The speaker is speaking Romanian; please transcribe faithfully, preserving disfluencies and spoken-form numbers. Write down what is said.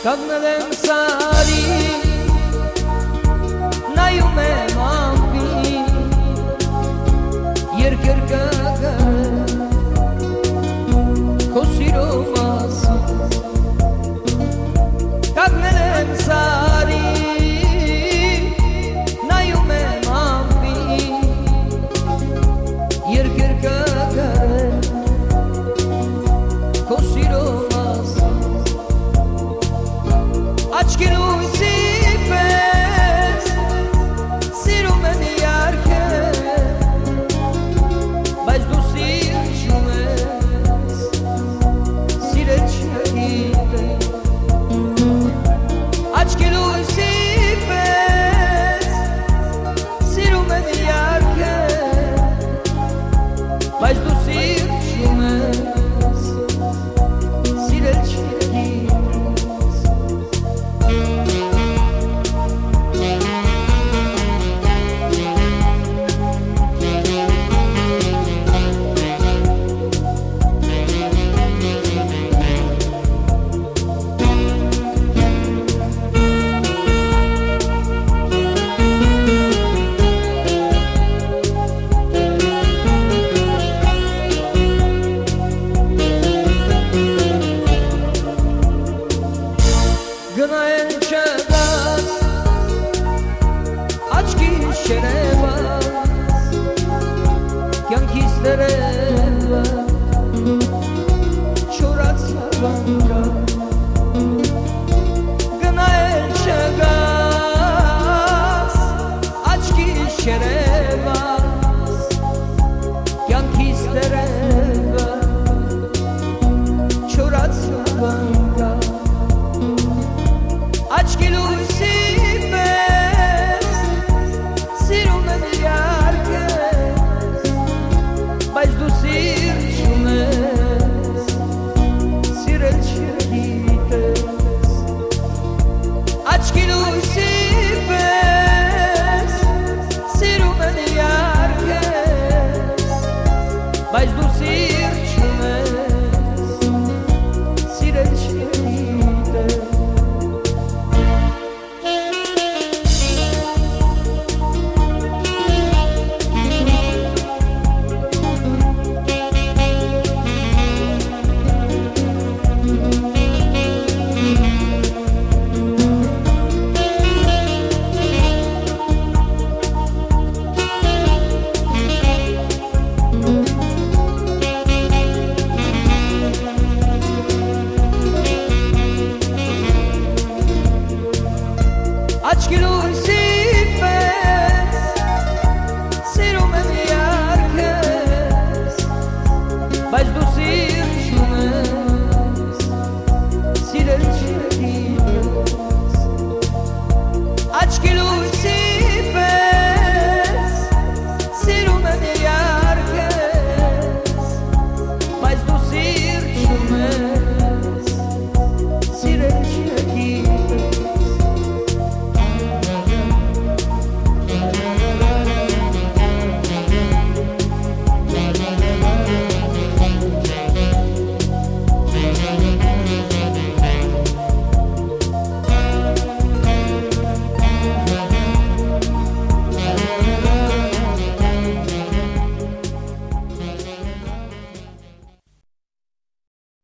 Cagnele în sari na iume mampi yer kergaga kosiro mas Cagnele în sari na iume mampi yer kergaga kosiro Aç ki nu sipes Siru meni yarke Baj du sir shumes Siret shahide Aç ki nu sipes Siru meni yarke Baj du sir shumes Siret shahide Gına ençedas Aç ki şerevas Yan kislereva Çorat savanka Gına ençedas Aç ki şerevas Yan kislereva Çorat savanka Aç ki lui sipes Siru meni yarkes Baj du sir shumes Siret shirdites Aç ki lui sipes Siru meni yarkes Baj du sir shumes Siret shirdites Aç ki lui sipes Siru meni yarkes Baj du sir shumes Siret shirdites Aç ki lui